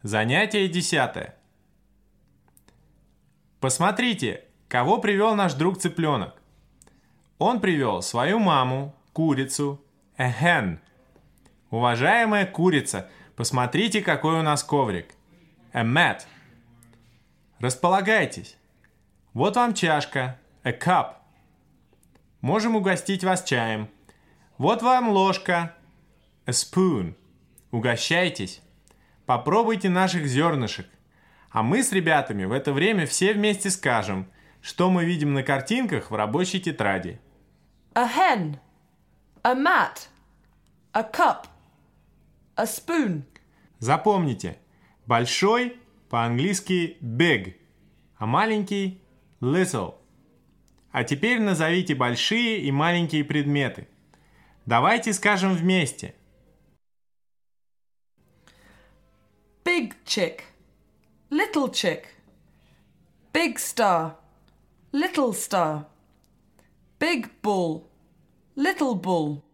Занятие 10. Посмотрите, кого привел наш друг цыпленок. Он привел свою маму, курицу, a hen. Уважаемая курица, посмотрите, какой у нас коврик. A mat. Располагайтесь. Вот вам чашка, a cup. Можем угостить вас чаем. Вот вам ложка, a spoon. Угощайтесь. Попробуйте наших зернышек. А мы с ребятами в это время все вместе скажем, что мы видим на картинках в рабочей тетради. A hen, a mat, a cup, a spoon. Запомните, большой по-английски big, а маленький little. А теперь назовите большие и маленькие предметы. Давайте скажем вместе. Big chick, little chick. Big star, little star. Big bull, little bull.